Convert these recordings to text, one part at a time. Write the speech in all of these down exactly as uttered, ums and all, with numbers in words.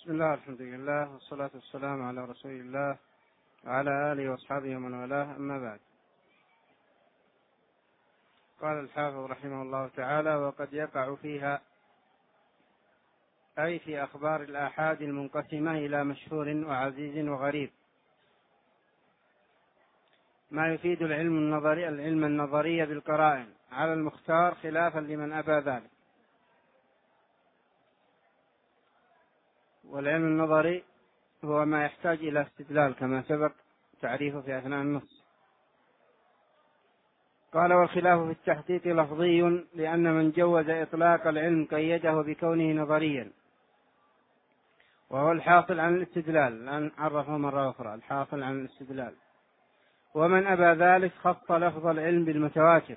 بسم الله الحمد لله والصلاة والسلام على رسول الله وعلى آله وأصحابه ومن والاه، أما بعد. قال الحافظ رحمه الله تعالى: وقد يقع فيها، أي في أخبار الآحاد المنقسمة إلى مشهور وعزيز وغريب، ما يفيد العلم النظري العلم النظري بالقرائن على المختار، خلافا لمن أبى ذلك. والعلم النظري هو ما يحتاج إلى استدلال كما سبق تعريفه في أثناء النص. قال: والخلاف في التحقيق لفظي، لأن من جوز إطلاق العلم قيده بكونه نظريا، وهو الحاصل عن الاستدلال، الآن عرفه مرة أخرى، الحاصل عن الاستدلال. ومن أبى ذلك خص لفظ العلم بالمتواتر.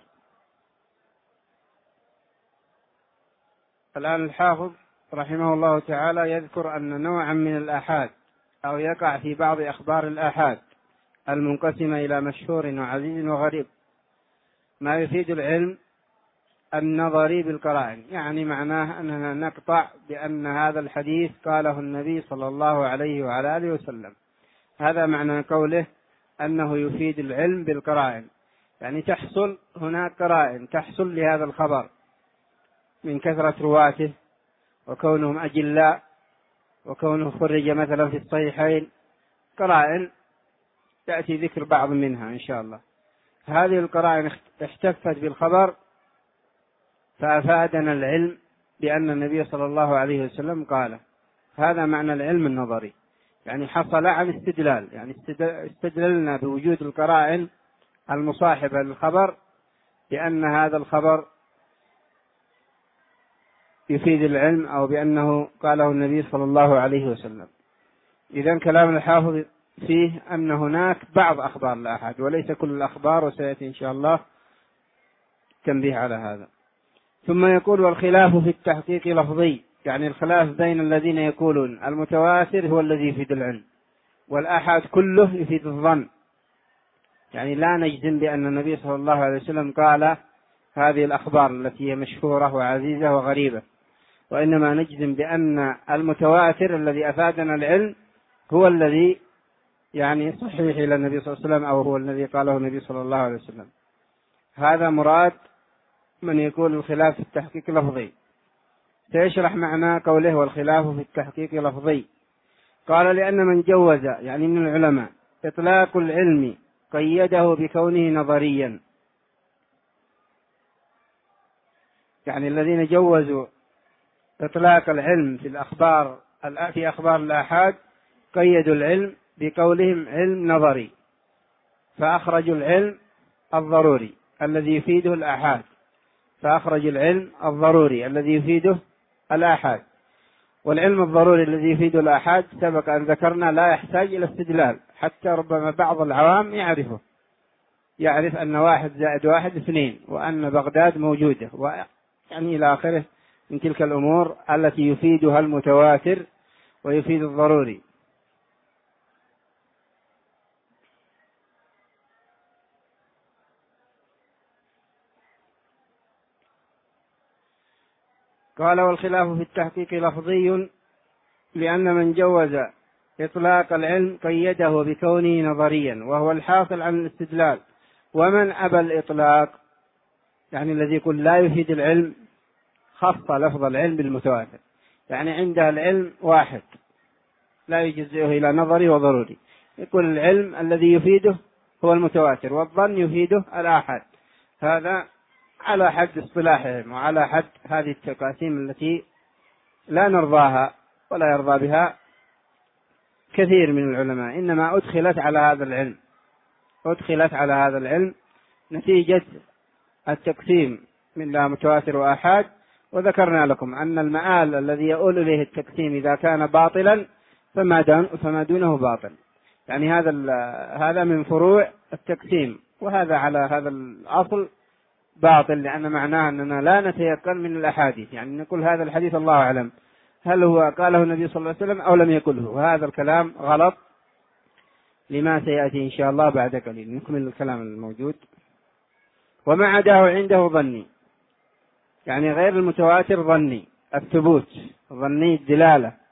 الآن الحافظ رحمه الله تعالى يذكر أن نوعا من الآحاد، أو يقع في بعض أخبار الآحاد المنقسمة إلى مشهور وعزيز وغريب، ما يفيد العلم النظري بالقرائن، يعني معناه أننا نقطع بأن هذا الحديث قاله النبي صلى الله عليه وعلى آله وسلم. هذا معنى قوله أنه يفيد العلم بالقرائن، يعني تحصل هناك قرائن تحصل لهذا الخبر من كثرة رواته، وكونهم أجلاء، وكونه خرج مثلا في الصحيحين، قرائن تأتي ذكر بعض منها إن شاء الله. هذه القرائن احتفت بالخبر فأفادنا العلم بأن النبي صلى الله عليه وسلم قال. هذا معنى العلم النظري، يعني حصل عن استدلال، يعني استدللنا بوجود القرائن المصاحبة للخبر بأن هذا الخبر يفيد العلم، أو بأنه قاله النبي صلى الله عليه وسلم. إذن كلام الحافظ فيه أن هناك بعض أخبار الآحاد وليس كل الأخبار، وسيأتي إن شاء الله تنبيه على هذا. ثم يقول: والخلاف في التحقيق لفظي، يعني الخلاف بين الذين يقولون المتواتر هو الذي يفيد العلم، والآحاد كله يفيد الظن، يعني لا نجزم بأن النبي صلى الله عليه وسلم قال هذه الأخبار التي هي مشهورة وعزيزة وغريبة، وإنما نجزم بأن المتواتر الذي أفادنا العلم هو الذي يعني صحيح إلى النبي صلى الله عليه وسلم، أو هو الذي قاله النبي صلى الله عليه وسلم. هذا مراد من يقول الخلاف في التحقيق لفظي. سيشرح معنى قوله: والخلاف في التحقيق لفظي. قال: لأن من جوز، يعني من العلماء، إطلاق العلم قيده بكونه نظريا، يعني الذين جوزوا إطلاق العلم في الأخبار في أخبار الآحاد قيدوا العلم بقولهم علم نظري، فأخرجوا العلم الضروري الذي يفيده الآحاد، فأخرج العلم الضروري الذي يفيده الآحاد. والعلم الضروري الذي يفيده الآحاد سبق أن ذكرنا لا يحتاج إلى استدلال، حتى ربما بعض العوام يعرفه، يعرف أن واحد زائد واحد اثنين، وأن بغداد موجودة، ويعني إلى آخره من تلك الأمور التي يفيدها المتواتر ويفيد الضروري. قال: والخلاف في التحقيق لفظي، لأن من جوز إطلاق العلم قيده بكونه نظريا، وهو الحاصل عن الاستدلال. ومن أبى الإطلاق، يعني الذي يقول لا يفيد العلم، خص لفظ العلم بالمتواتر، يعني عندها العلم واحد لا يجزئه إلى نظري وضروري، يقول العلم الذي يفيده هو المتواتر، والظن يفيده الآحاد. هذا على حد اصطلاحهم وعلى حد هذه التقاسيم التي لا نرضاها ولا يرضى بها كثير من العلماء، إنما أدخلت على هذا العلم أدخلت على هذا العلم نتيجة التقسيم من لا متواتر وآحاد. وذكرنا لكم أن المآل الذي يؤول إليه التقسيم إذا كان باطلا فما دونه باطل، يعني هذا هذا من فروع التقسيم، وهذا على هذا الأصل باطل، لأن معناه أننا لا نتيقن من الأحاديث، يعني نقول هذا الحديث الله أعلم هل هو قاله النبي صلى الله عليه وسلم أو لم يقله، وهذا الكلام غلط لما سيأتي إن شاء الله بعد قليل. نكمل الكلام الموجود. وما عداه عنده ظني، يعني غير المتواتر ظني الثبوت، ظني الدلالة،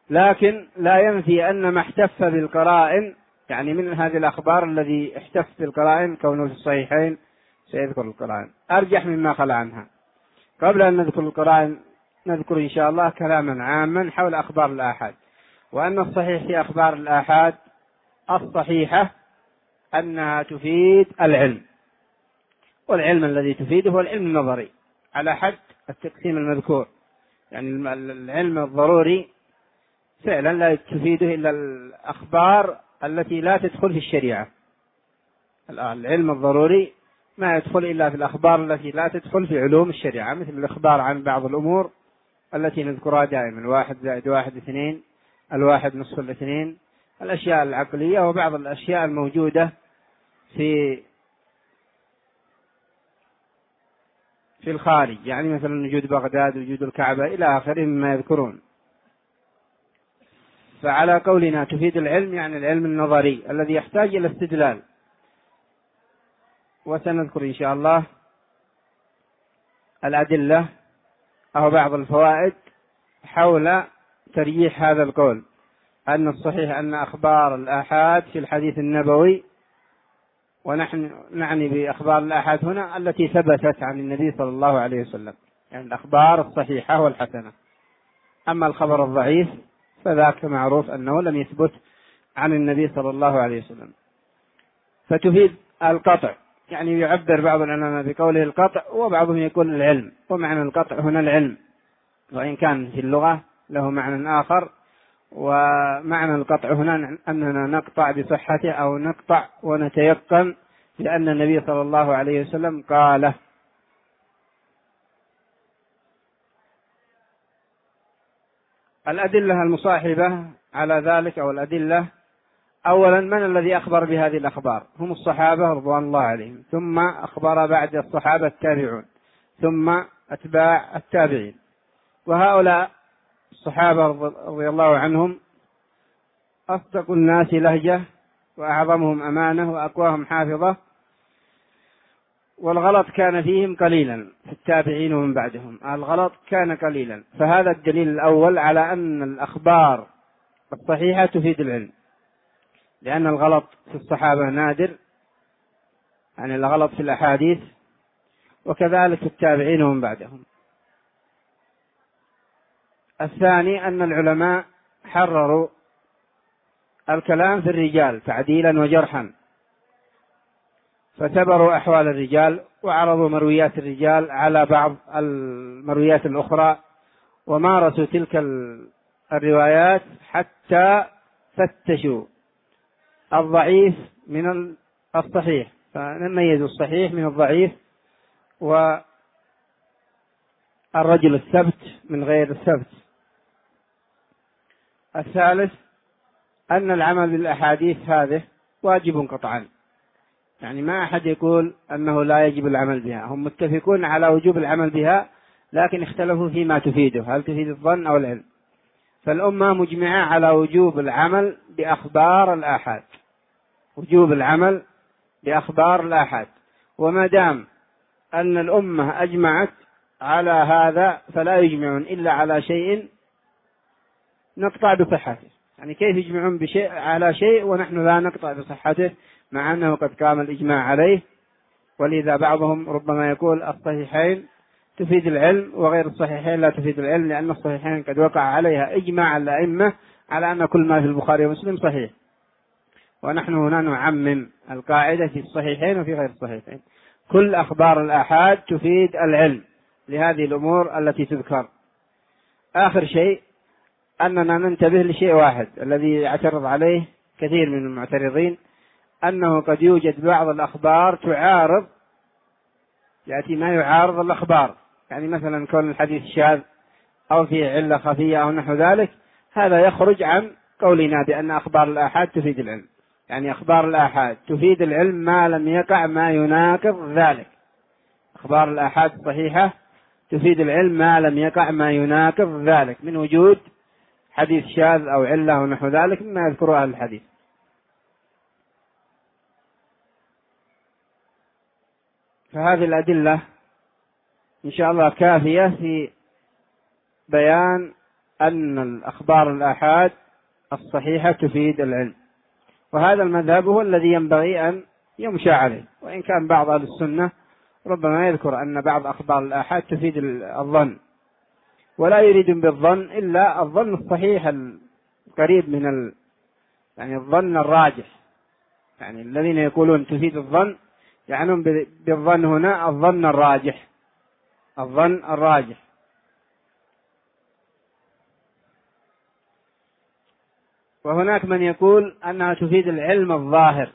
لكن لا ينفي أن ما احتف بالقرائن، يعني من هذه الأخبار الذي احتف بالقرائن كونه في الصحيحين سيذكر القرائن أرجح مما خلا عنها. قبل أن نذكر القرائن نذكر إن شاء الله كلاما عاما حول أخبار الآحاد، وأن الصحيح في أخبار الآحاد الصحيحة أنها تفيد العلم، والعلم الذي تفيده هو العلم النظري على حد التقسيم المذكور، يعني العلم الضروري فعلا لا تفيده إلا الأخبار التي لا تدخل في الشريعة. العلم الضروري ما يدخل إلا في الأخبار التي لا تدخل في علوم الشريعة، مثل الإخبار عن بعض الأمور التي نذكرها دائما، الواحد زائد واحد اثنين، الواحد نصف الاثنين، الأشياء العقلية، وبعض الأشياء الموجودة في في الخارج، يعني مثلا وجود بغداد، وجود الكعبة، إلى آخره مما يذكرون. فعلى قولنا تفيد العلم يعني العلم النظري الذي يحتاج إلى استدلال، وسنذكر إن شاء الله الأدلة أو بعض الفوائد حول ترجيح هذا القول، أن الصحيح أن أخبار الآحاد في الحديث النبوي، ونحن نعني بأخبار الآحاد هنا التي ثبتت عن النبي صلى الله عليه وسلم، يعني الأخبار الصحيحة والحسنة. أما الخبر الضعيف فذاك معروف أنه لم يثبت عن النبي صلى الله عليه وسلم. فتفيد القطع، يعني يعبر بعض العلماء بقوله القطع، وبعضهم يقول العلم، ومعنى القطع هنا العلم، وإن كان في اللغة له معنى آخر. ومعنى القطع هنا أننا نقطع بصحته أو نقطع ونتيقن لأن النبي صلى الله عليه وسلم قاله. الأدلة المصاحبة على ذلك أو الأدلة: أولا، من الذي أخبر بهذه الأخبار؟ هم الصحابة رضوان الله عليهم، ثم أخبر بعد الصحابة التابعون، ثم أتباع التابعين. وهؤلاء الصحابة رضي الله عنهم أصدق الناس لهجة، وأعظمهم أمانة، وأقواهم حافظة، والغلط كان فيهم قليلا في التابعين ومن بعدهم، الغلط كان قليلا. فهذا الدليل الأول على أن الأخبار الصحيحة تفيد العلم، لأن الغلط في الصحابة نادر، يعني الغلط في الأحاديث، وكذلك في التابعين ومن بعدهم. الثاني، أن العلماء حرروا الكلام في الرجال تعديلا وجرحا، فتبروا أحوال الرجال وعرضوا مرويات الرجال على بعض المرويات الأخرى، ومارسوا تلك الروايات حتى فتشوا الضعيف من الصحيح، فنميزوا الصحيح من الضعيف، والرجل الثبت من غير الثبت. الثالث، أن العمل بالأحاديث هذه واجب قطعا، يعني ما أحد يقول أنه لا يجب العمل بها، هم متفقون على وجوب العمل بها، لكن اختلفوا فيما تفيده، هل تفيد الظن أو العلم. فالأمة مجمعة على وجوب العمل بأخبار الآحاد، وجوب العمل بأخبار الآحاد. وما دام أن الأمة أجمعت على هذا فلا يجمعون إلا على شيء نقطع بصحته، يعني كيف يجمعون بشيء على شيء ونحن لا نقطع بصحته مع أنه قد قام الإجماع عليه. ولذا بعضهم ربما يقول الصحيحين تفيد العلم وغير الصحيحين لا تفيد العلم، لأن الصحيحين قد وقع عليها إجماع الأئمة على أن كل ما في البخاري ومسلم صحيح، ونحن هنا نعمم القاعدة في الصحيحين وفي غير الصحيحين. كل أخبار الآحاد تفيد العلم لهذه الأمور التي تذكر. آخر شيء أننا ننتبه لشيء واحد الذي يعترض عليه كثير من المعترضين، أنه قد يوجد بعض الأخبار تعارض، يأتي ما يعارض الأخبار، يعني مثلا كون الحديث شاذ أو فيه علة خفية أو نحو ذلك، هذا يخرج عن قولنا بأن أخبار الآحاد تفيد العلم. يعني أخبار الآحاد تفيد العلم ما لم يقع ما يناقض ذلك، أخبار الآحاد الصحيحة تفيد العلم ما لم يقع ما يناقض ذلك، من وجود حديث شاذ أو علة ونحو ذلك مما يذكره أهل الحديث. فهذه الأدلة إن شاء الله كافية في بيان أن الأخبار الآحاد الصحيحة تفيد العلم، وهذا المذهب هو الذي ينبغي أن يمشى عليه، وإن كان بعض أهل السنة ربما يذكر أن بعض أخبار الآحاد تفيد الظن، ولا يريد بالظن إلا الظن الصحيح القريب من ال... يعني الظن الراجح، يعني الذين يقولون تفيد الظن يعنون بالظن هنا الظن الراجح، الظن الراجح. وهناك من يقول أنها تفيد العلم الظاهر،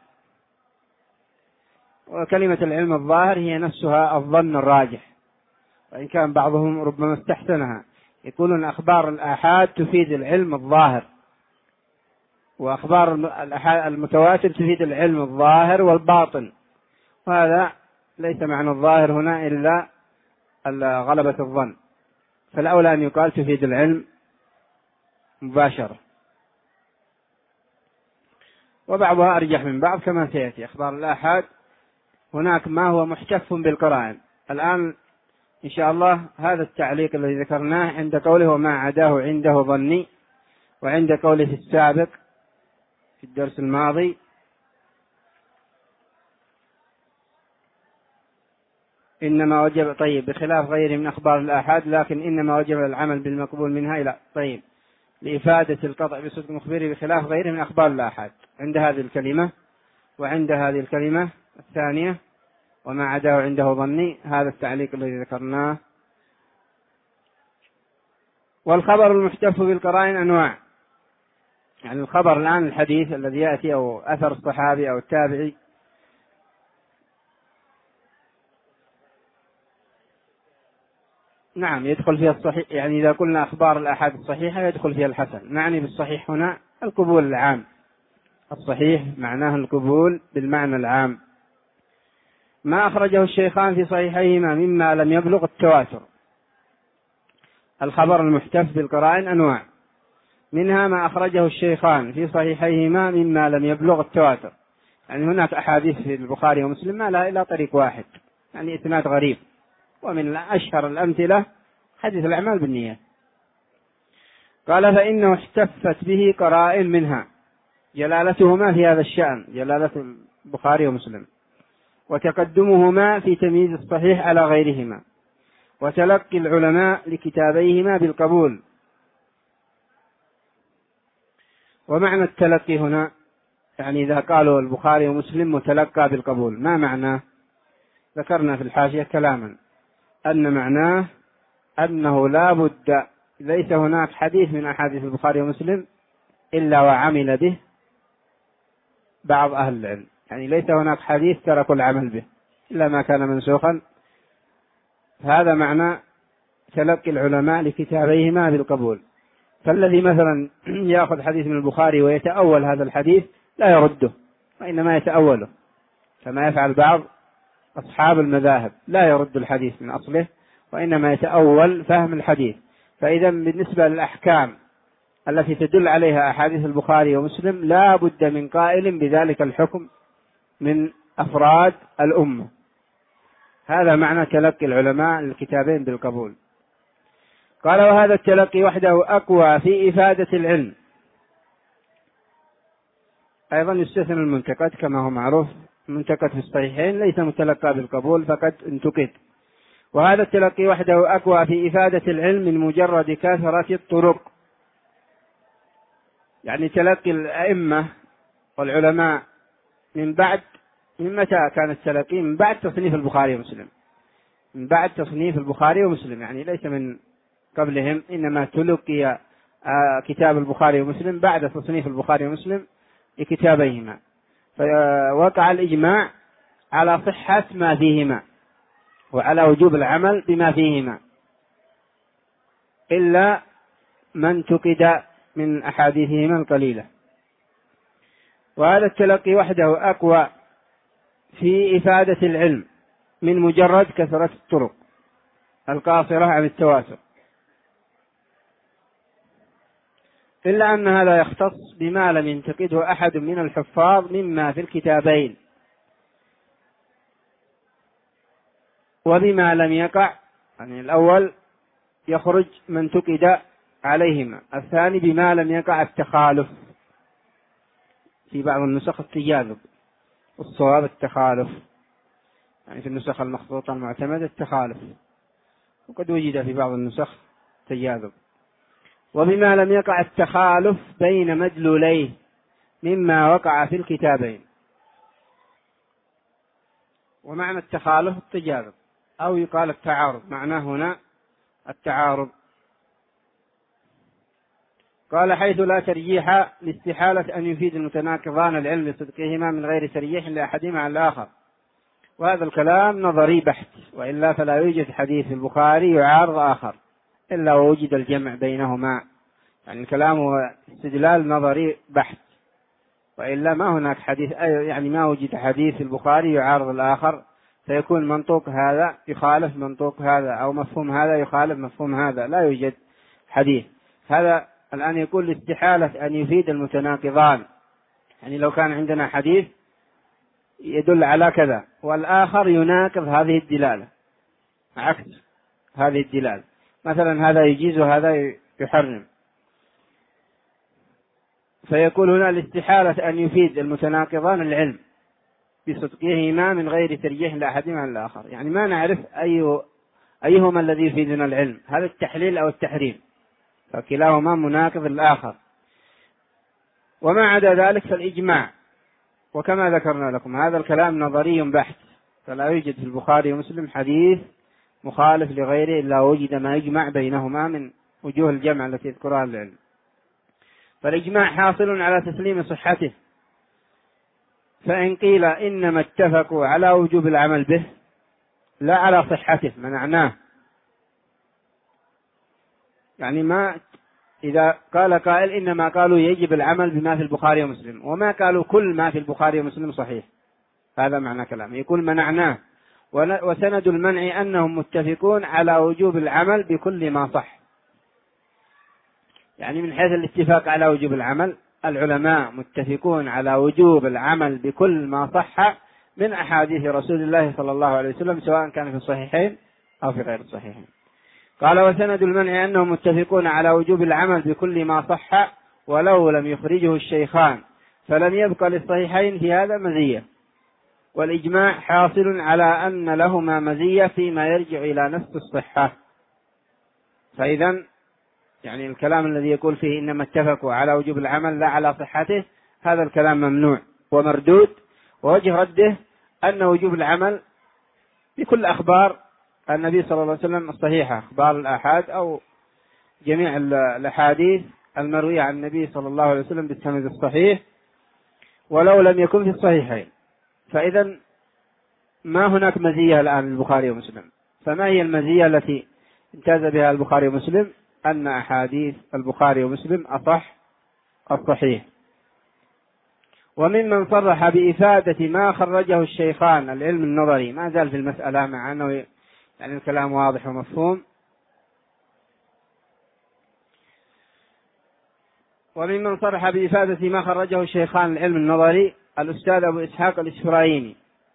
وكلمة العلم الظاهر هي نفسها الظن الراجح، وإن كان بعضهم ربما استحسنها، يقولون أخبار الآحاد تفيد العلم الظاهر، وأخبار المتواتر تفيد العلم الظاهر والباطن، وهذا ليس معنى الظاهر هنا إلا غلبة الظن، فالأولى أن يقال تفيد العلم مباشرة. وبعضها أرجح من بعض كما سيأتي. أخبار الآحاد هناك ما هو محتف بالقرائن. الآن إن شاء الله هذا التعليق الذي ذكرناه عند قوله وما عداه عنده ظني، وعند قوله في السابق في الدرس الماضي إنما وجب طيب بخلاف غيره من أخبار الآحاد، لكن إنما وجب العمل بالمقبول منها إلى طيب لإفادة القطع بصدق مخبره بخلاف غيره من أخبار الآحاد، عند هذه الكلمة وعند هذه الكلمة الثانية وما عداه عنده ظني، هذا التعليق الذي ذكرناه. والخبر المحتف بالقرائن أنواع، يعني الخبر الآن الحديث الذي يأتي أو أثر الصحابي أو التابعي، نعم يدخل فيها الصحيح، يعني إذا قلنا أخبار الآحاد الصحيحة يدخل فيها الحسن، نعني بالصحيح هنا القبول العام، الصحيح معناه القبول بالمعنى العام. ما أخرجه الشيخان في صحيحيهما مما لم يبلغ التواتر. الخبر المحتف بالقرائن أنواع، منها ما أخرجه الشيخان في صحيحيهما مما لم يبلغ التواتر، يعني هناك أحاديث في البخاري ومسلم ما لا إلا طريق واحد، يعني إسناد غريب، ومن أشهر الأمثلة حديث الأعمال بالنيات. قال فإنه احتفت به قرائن، منها جلالتهما في هذا الشأن، جلالة البخاري ومسلم، وتقدمهما في تمييز الصحيح على غيرهما، وتلقي العلماء لكتابيهما بالقبول. ومعنى التلقي هنا يعني إذا قالوا البخاري ومسلم متلقى بالقبول ما معناه؟ ذكرنا في الحاشية كلاما أن معناه أنه لا بد، ليس هناك حديث من أحاديث البخاري ومسلم إلا وعمل به بعض أهل العلم، يعني ليس هناك حديث تركوا العمل به إلا ما كان منسوخا. هذا معنى تلقي العلماء لكتابيهما بالقبول. فالذي مثلا يأخذ حديث من البخاري ويتأول هذا الحديث لا يرده، وإنما يتأوله كما يفعل بعض أصحاب المذاهب، لا يرد الحديث من أصله وإنما يتأول فهم الحديث. فإذا بالنسبة للأحكام التي تدل عليها أحاديث البخاري ومسلم لا بد من قائل بذلك الحكم من أفراد الأمة. هذا معنى تلقي العلماء للكتابين بالقبول. قال وهذا التلقي وحده أقوى في إفادة العلم. أيضا يستثنى المنتقد كما هو معروف، المنتقد في الصحيحين ليس متلقى بالقبول فقد انتقد. وهذا التلقي وحده أقوى في إفادة العلم من مجرد كثرة الطرق، يعني تلقي الأئمة والعلماء من بعد، من متى كان التلقي؟ من بعد تصنيف البخاري ومسلم، من بعد تصنيف البخاري ومسلم، يعني ليس من قبلهم، إنما تلقي كتاب البخاري ومسلم بعد تصنيف البخاري ومسلم لكتابيهما، فوقع الإجماع على صحة ما فيهما وعلى وجوب العمل بما فيهما إلا من انتقد من أحاديثهما القليلة. وهذا التلقي وحده أقوى في إفادة العلم من مجرد كثرة الطرق القاصرة عن التواتر، إلا أن هذا يختص بما لم ينتقده أحد من الحفاظ مما في الكتابين، وبما لم يقع، يعني الأول يخرج من انتقد عليهما. الثاني بما لم يقع التخالف، في بعض النسخ التجاذب، والصواب التخالف، يعني في النسخ المخطوطة المعتمدة التخالف، وقد وجد في بعض النسخ تجاذب. وبما لم يقع التخالف بين مدلوليه مما وقع في الكتابين. ومعنى التخالف التجاذب، أو يقال التعارض، معناه هنا التعارض. قال حيث لا ترجيح لاستحالة أن يفيد المتناقضان العلم لصدقهما من غير ترجيح لأحدهما على الآخر. وهذا الكلام نظري بحت، وإلا فلا يوجد حديث في البخاري يعارض آخر إلا ووجد الجمع بينهما. يعني الكلام هو استدلال نظري بحت، وإلا ما هناك حديث، يعني ما وجد حديث في البخاري يعارض الآخر، فيكون منطوق هذا يخالف منطوق هذا، أو مفهوم هذا يخالف مفهوم هذا، لا يوجد حديث. هذا الآن يقول استحالة أن يفيد المتناقضان، يعني لو كان عندنا حديث يدل على كذا والآخر يناقض هذه الدلالة، عكس هذه الدلالة، مثلا هذا يجيز وهذا يحرم، فيقول هنا الاستحالة أن يفيد المتناقضان العلم بصدقهما من غير ترجيح لأحدهما على الآخر. يعني ما نعرف أي أيهما الذي يفيدنا العلم، هذا التحليل أو التحريم، فكلاهما مناقض الآخر. وما عدا ذلك فالإجماع، وكما ذكرنا لكم هذا الكلام نظري بحت، فلا يوجد في البخاري ومسلم حديث مخالف لغيره إلا وجد ما يجمع بينهما من وجوه الجمع التي يذكرها العلم. فالإجماع حاصل على تسليم صحته، فإن قيل إنما اتفقوا على وجوب العمل به لا على صحته منعناه. يعني ما إذا قال قائل إنما قالوا يجب العمل بما في البخاري ومسلم، وما قالوا كل ما في البخاري ومسلم صحيح، هذا معنى كلامه، يقول منعناه. وسند المنع أنهم متفقون على وجوب العمل بكل ما صح. يعني من حيث الاتفاق على وجوب العمل، العلماء متفقون على وجوب العمل بكل ما صح من أحاديث رسول الله صلى الله عليه وسلم، سواء كان في الصحيحين أو في غير الصحيحين. قال وسند المنع أنهم متفقون على وجوب العمل بكل ما صح ولو لم يخرجه الشيخان، فلم يبق للصحيحين في هذا مزية. والإجماع حاصل على أن لهما مزية فيما يرجع إلى نفس الصحة. فإذا يعني الكلام الذي يقول فيه إنما اتفقوا على وجوب العمل لا على صحته، هذا الكلام ممنوع ومردود. ووجه رده أن وجوب العمل بكل أخبار النبي صلى الله عليه وسلم الصحيحة، أخبار الآحاد أو جميع الأحاديث المروية عن النبي صلى الله عليه وسلم بالسند الصحيح ولو لم يكن في الصحيحين. فإذا ما هناك مزية الآن للبخاري ومسلم. فما هي المزية التي امتاز بها البخاري ومسلم؟ أن أحاديث البخاري ومسلم أصح الصحيح. وممن صرح بإفادة ما خرجه الشيخان العلم النظري، ما زال في المسألة مع أنه يعني الكلام واضح ومفهوم. وممن صرح بإفادة ما خرجه الشيخان العلم النظري الأستاذ أبو إسحاق الإسفرايني،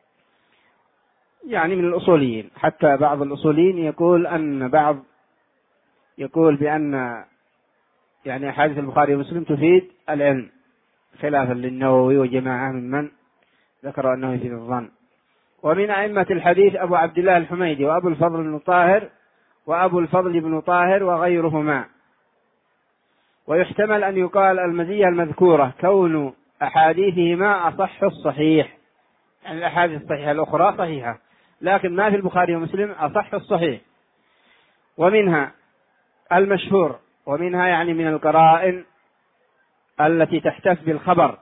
يعني من الأصوليين. حتى بعض الأصوليين يقول أن بعض يقول بأن يعني أحاديث البخاري ومسلم تفيد العلم، خلافا للنووي وجماعة من من ذكروا أنه يفيد الظن. ومن أئمة الحديث أبو عبد الله الحميدي وأبو الفضل بن طاهر وأبو الفضل بن طاهر وغيرهما. ويحتمل أن يقال المزية المذكورة كون أحاديثهما أصح الصحيح، يعني الأحاديث الصحيحة الأخرى صحيحة لكن ما في البخاري ومسلم أصح الصحيح. ومنها المشهور، ومنها يعني من القرائن التي تحتف بالخبر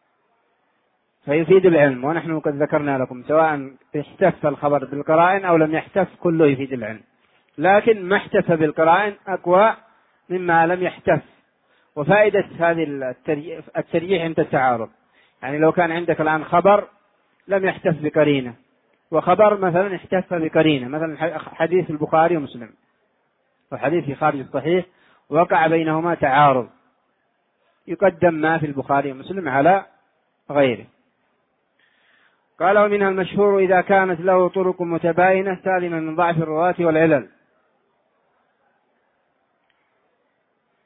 فيفيد العلم. ونحن قد ذكرنا لكم سواء احتف الخبر بالقرائن أو لم يحتف كله يفيد العلم، لكن ما احتف بالقرائن أقوى مما لم يحتف. وفائدة هذه الترجيح عند التعارض، يعني لو كان عندك الآن خبر لم يحتف بقرينة، وخبر مثلا احتف بقرينة، مثلا حديث البخاري ومسلم وحديث في خارج الصحيح وقع بينهما تعارض، يقدم ما في البخاري ومسلم على غيره. قال ومنها المشهور إذا كانت له طرق متباينة سالمة من ضعف الرواة والعلل.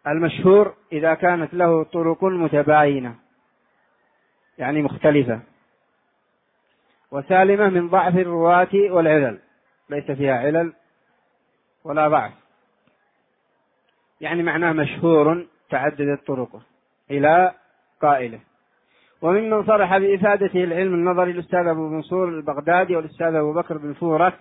المشهور إذا كانت له طرق متباينة يعني مختلفة، وسالمة من ضعف الرواة والعلل، ليس فيها علل ولا ضعف، يعني معناه مشهور تعددت طرقه إلى قائله. وممن صرح بإفادته العلم النظري الأستاذ أبو منصور البغدادي والأستاذ أبو بكر بن فورة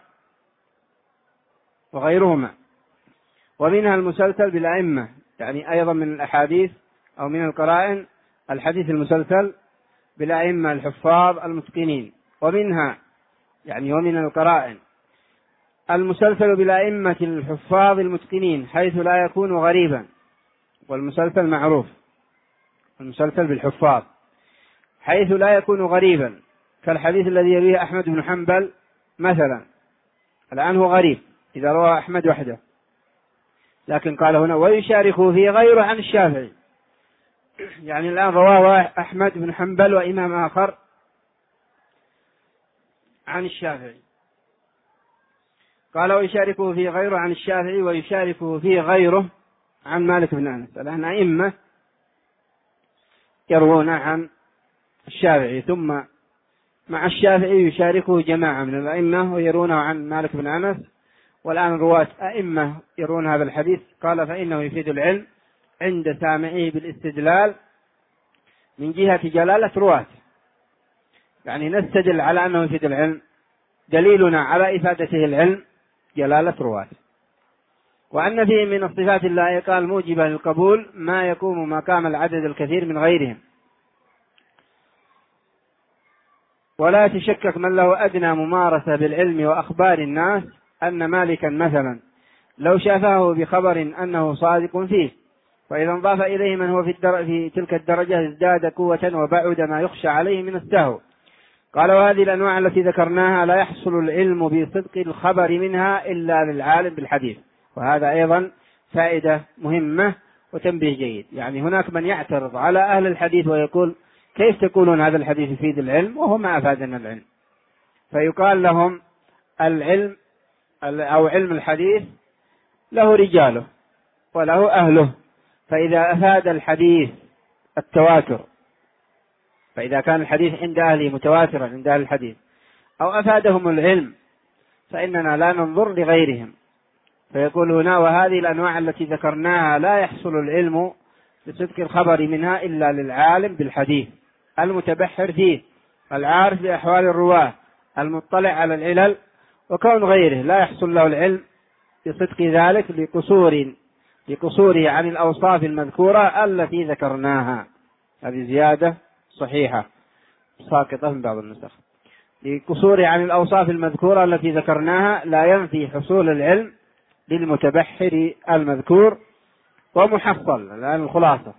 وغيرهما. ومنها المسلسل بالأئمة، يعني أيضا من الأحاديث أو من القرائن الحديث المسلسل بالأئمة الحفاظ المتقنين. ومنها يعني ومن القرائن المسلسل بالأئمة الحفاظ المتقنين حيث لا يكون غريبا، والمسلسل معروف، المسلسل بالحفاظ حيث لا يكون غريبا، كالحديث الذي يرويه أحمد بن حنبل مثلا، الآن هو غريب إذا روى أحمد وحده، لكن قال هنا ويشاركه فيه غيره عن الشافعي، يعني الآن رواه أحمد بن حنبل وإمام آخر عن الشافعي، قال ويشاركه فيه غيره عن الشافعي ويشاركه فيه غيره عن مالك بن أنس. الآن أئمة يروون عن الشافعي، ثم مع الشافعي يشاركه جماعة من الأئمة ويرونه عن مالك بن أنس، والآن رواة أئمة يرون هذا الحديث، قال فإنه يفيد العلم عند سامعيه بالاستدلال من جهة جلالة رواة، يعني نستدل على أنه يفيد العلم، دليلنا على إفادته العلم جلالة رواة. وأن فيه من الصفات الله قال موجبة للقبول ما يقوم مقام العدد الكثير من غيرهم، ولا يتشكك من له أدنى ممارسة بالعلم وأخبار الناس أن مالكا مثلا لو شافه بخبر أنه صادق فيه، وإذا انضاف إليه من هو في, في تلك الدرجة ازداد قوة وبعد ما يخشى عليه من السهو. قال وهذه الأنواع التي ذكرناها لا يحصل العلم بصدق الخبر منها إلا للعالم بالحديث. وهذا أيضا فائدة مهمة وتنبيه جيد، يعني هناك من يعترض على أهل الحديث ويقول كيف تقولون هذا الحديث يفيد العلم وهو ما أفادنا العلم؟ فيقال لهم العلم أو علم الحديث له رجاله وله أهله، فإذا أفاد الحديث التواتر، فإذا كان الحديث عند أهله متواترا عند أهل الحديث أو أفادهم العلم فإننا لا ننظر لغيرهم. فيقول هنا وهذه الأنواع التي ذكرناها لا يحصل العلم بصدق الخبر منها إلا للعالم بالحديث المتبحر فيه العارف بأحوال الرواة المطلع على العلل، وكون غيره لا يحصل له العلم بصدق ذلك لقصور لقصوره عن الأوصاف المذكورة التي ذكرناها. هذه زيادة صحيحة ساقطة من بعض النسخ. لقصوره عن الأوصاف المذكورة التي ذكرناها لا ينفي حصول العلم للمتبحر المذكور. ومحصل الآن الخلاصة،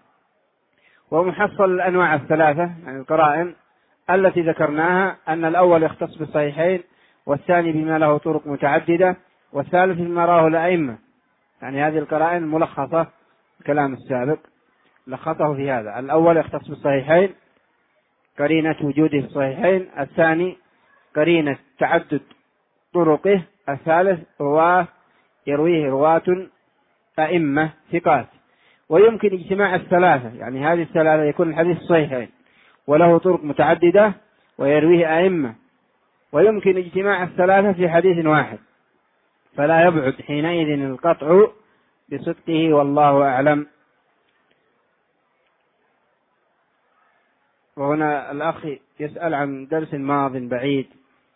ومحصل الأنواع الثلاثة يعني القرائن التي ذكرناها أن الأول يختص بالصحيحين، والثاني بما له طرق متعددة، والثالث بما راه الأئمة. يعني هذه القرائن ملخصة الكلام السابق لخصه في هذا. الأول يختص بالصحيحين قرينة وجوده في الصحيحين، الثاني قرينة تعدد طرقه، الثالث رواه يرويه رواة أئمة ثقات. ويمكن اجتماع الثلاثة، يعني هذه الثلاثة يكون الحديث صحيحين وله طرق متعددة ويرويه أئمة، ويمكن اجتماع الثلاثة في حديث واحد، فلا يبعد حينئذ القطع بصدقه والله أعلم. وهنا الأخ يسأل عن درس ماض بعيد،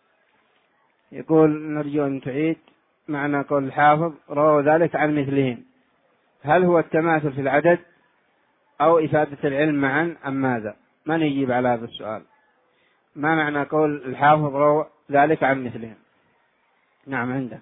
يقول نرجو أن تعيد معنى قول الحافظ روى ذلك عن مثلهم، هل هو التماثل في العدد أو إفادة العلم معا أم ماذا؟ من يجيب على هذا السؤال؟ ما معنى قول الحافظ روى ذلك عن مثلهم؟ نعم عندك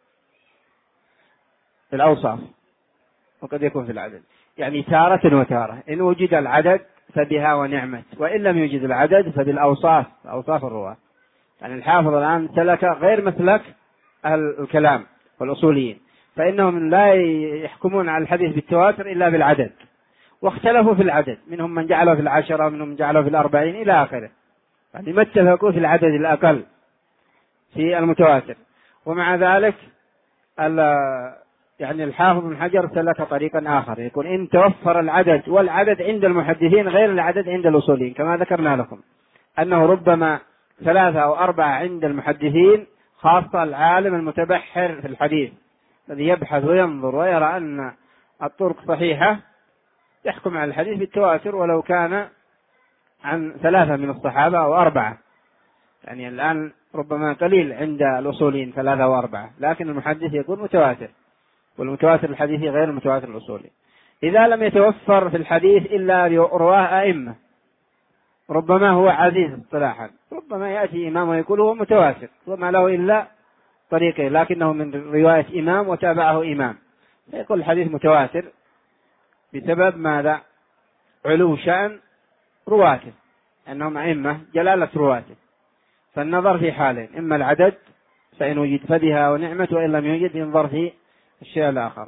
في الأوصاف، وقد يكون في العدد، يعني تارة وتارة، إن وجد العدد فبها ونعمت، وإن لم يوجد العدد فبالأوصاف، أوصاف الرواة. يعني الحافظ الآن سلك غير مسلك أهل الكلام والأصوليين، فإنهم لا يحكمون على الحديث بالتواتر إلا بالعدد، واختلفوا في العدد، منهم من جعله في العشرة ومنهم من جعله في الأربعين إلى آخره، يعني ما اتفقوا في العدد الأقل في المتواتر. ومع ذلك يعني الحافظ بن حجر سلك طريقا آخر، يكون إن توفر العدد، والعدد عند المحدثين غير العدد عند الأصوليين كما ذكرنا لكم، أنه ربما ثلاثة أو أربعة عند المحدثين، خاصة العالم المتبحر في الحديث الذي يبحث وينظر ويرى أن الطرق صحيحة يحكم على الحديث بالتواتر ولو كان عن ثلاثة من الصحابة أو أربعة. يعني الآن ربما قليل عند الأصوليين ثلاثة أو أربعة، لكن المحدث يكون متواتر، والمتواتر الحديثي غير المتواتر الأصولي. إذا لم يتوفر في الحديث إلا رواه أئمة، ربما هو عزيز اصطلاحا، ربما يأتي إمام ويقول هو متواتر وما له إلا طريقه لكنه من رواية إمام وتابعه إمام، يقول الحديث متواتر بسبب ماذا؟ علو شأن رواته، أنهم أئمة جلالة رواته. فالنظر في حالين، إما العدد فإن وجد فبها ونعمة، وإن لم يوجد ينظر في الشيء الآخر.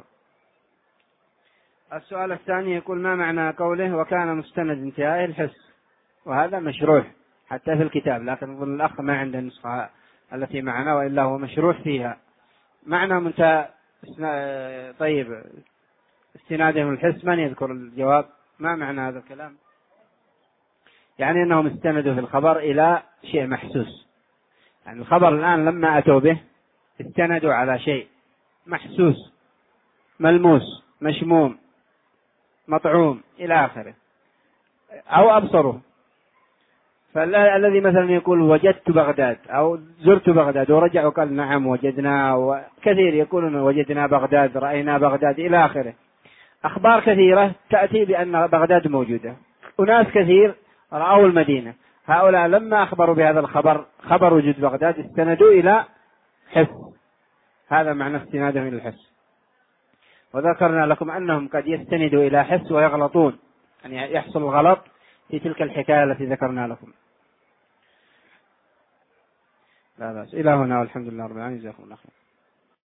السؤال الثاني يقول: ما معنى قوله وكان مستند انتهاء الحس؟ وهذا مشروح حتى في الكتاب، لكن أظن الأخ ما عنده النسخة التي معنا، وإلا هو مشروح فيها. معنى منتهى طيب استنادهم الحس، من يذكر الجواب؟ ما معنى هذا الكلام؟ يعني أنهم استندوا في الخبر إلى شيء محسوس، يعني الخبر الآن لما أتوا به استندوا على شيء محسوس ملموس مشموم مطعوم إلى آخره، أو أبصره. فالذي مثلا يقول وجدت بغداد أو زرت بغداد ورجع وقال نعم وجدنا، وكثير يقولون وجدنا بغداد رأينا بغداد إلى آخره. أخبار كثيرة تأتي بأن بغداد موجودة، أناس كثير رأوا المدينة، هؤلاء لما أخبروا بهذا الخبر خبر وجود بغداد استندوا إلى حس، هذا معنى استنادهم إلى الحس. وذكرنا لكم أنهم قد يستندوا إلى حس ويغلطون، يعني يحصل الغلط في تلك الحكاية التي ذكرنا لكم. لا بأس. إلى هنا والحمد لله رب العالمين، جزاكم الله خير.